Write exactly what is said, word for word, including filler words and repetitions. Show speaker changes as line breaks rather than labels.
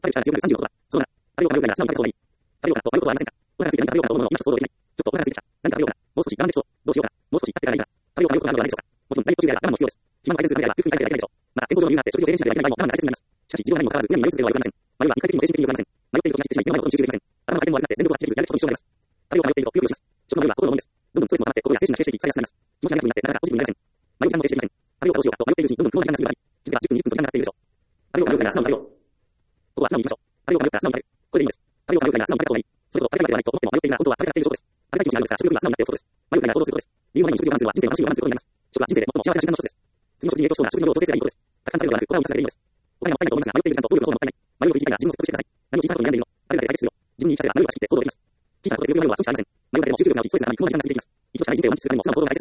タレオから強くさんじゅうごドルだ。そうだ。タレオから了解なら、素直にタレオからと方がいい。タレオからと迷うことはありませんか？お話しすぎて何かタレオからと思うのを今想像できない。ちょっとお話しすぎました。何かタレオから、もう少し我慢できそう。どうしようかな。もう少し待ってからいいかな。タレオからよくなるのではないでしょうか。もちろん、何途中であれば我慢も必要です。肥満を改善するためには、空腹に耐えてはいけないでしょう。また、健康上の理由があって、食事を制限しないといけない場合も我慢が大切になります。しかし、事情が何もかかわらず、親に迷い続けるのは良くありません。迷いは肉体的にも精神的にも良くありません。迷っていると気が散ってしまい、目の前のことに集中できません。頭の回転も悪くなって、全力が切れず、やるべきことに支障があります。タレオから迷っていると、くよくよします。食の迷いは心のものです。どんどんストレスも溜まって、心や精神が消えていき、使いやすくなります。気持ちがネガティブになって、なかなかポジティブになりません。迷う時間も停止できません。タレオからどうしようかと迷っているうちに、どんどん不毛な時間が過ぎる場合、気づけばじゅっぷん、にじゅっぷんと時間が経っているでしょう。タレオから了解なら、素直にタレオ。ここは素直に行きましょう。タレオから了解なら、素直にタレ。これでいいんです。タレオから了解なら、素直にタレた方がいい。それと、タレがいではないと思っても迷っているなら、本当はタレがいっている証拠です。食べたい気持ちがあるのですが、食欲が素直になっていることです。迷うなら行動することです。理由も何も食事を我慢するは人生の楽しみを我慢することになります。食は人生で最も幸せな時間の一つです。次の食事に影響しそうな食事の量を調整すればいいことです。たくさん食べるのではなく、これはを満たすだけでいいのです。お金はもったいないと思いますが、迷っている時間と労力のことももったいない。迷いを振り切りたいなら自分を説得してください。何を小さなことに悩んでいるの？誰だけ解決するよ。自分に言い聞かせれば迷いは断ち切って行動できます。小さなことで欲求の迷いは少ししかありません。迷いだけでも十分なうちにストレスがたまり、この時間が続いていきます。一度しかない人生を満喫するためにも素直な行動が大切